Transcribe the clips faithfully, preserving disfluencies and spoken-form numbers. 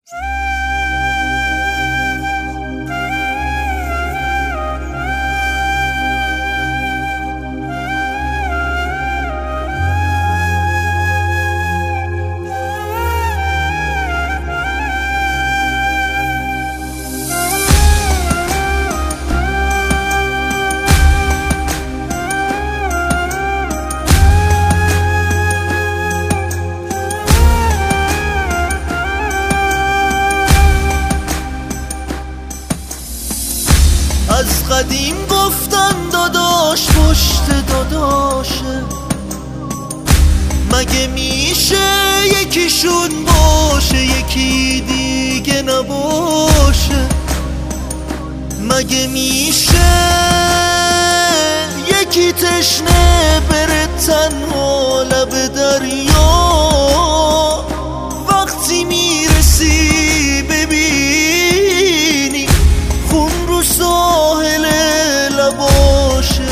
از قدیم گفتن داداش پشت داداشه، مگه میشه یکیشون باشه یکی دیگه نباشه؟ مگه میشه یکی تشنه بره تنها لب دریا؟ وقتی میرسی ببینی خون رو ساحل لباشه.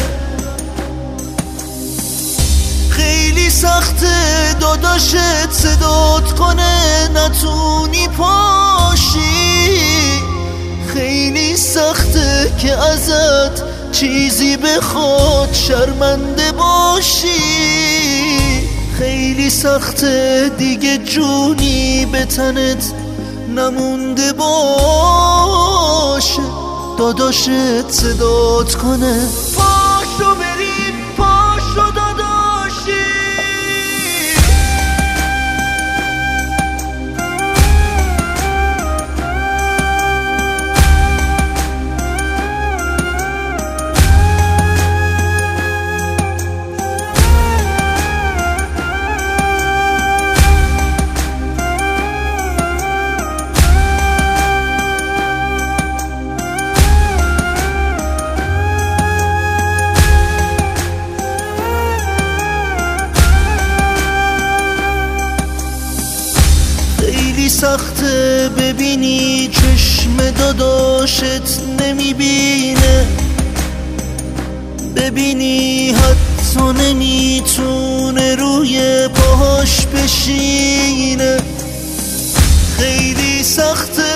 خیلی سخته داداشت صدات کنه نتونی پاشی، خیلی سخته که ازت چیزی بخواد شرمنده باشی، خیلی سخته دیگه جونی به تنت نمونده باشه. داداشت صدات کنه پاشو بریم پاشو داداشی. خیلی سخته ببینی چشم داداشت نمیبینه، ببینی حتی نمیتونه روی پاهاش بشینه. خیلی سخته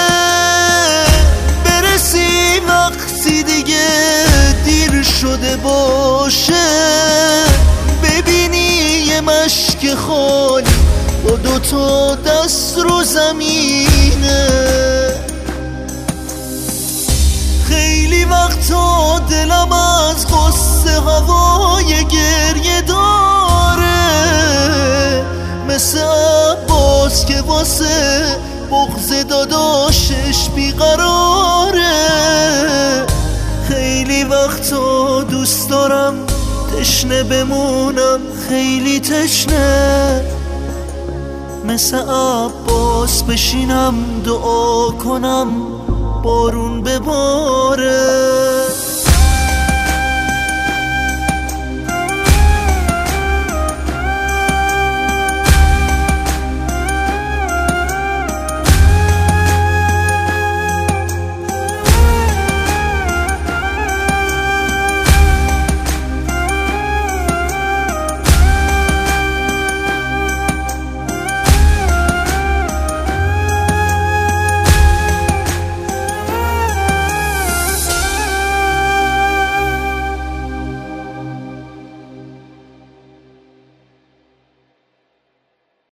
برسی وقتی دیگه دیر شده باشه، ببینی یه مشک خالی با دوتا دست رو زمینه. خیلی وقتا دلم از قصه هوای گریه داره، مثل عباس که واسه بغض داداشش بیقراره. خیلی وقتا دوست دارم تشنه بمونم، خیلی تشنه، مثل عباس بشینم دعا کنم بارون بباره.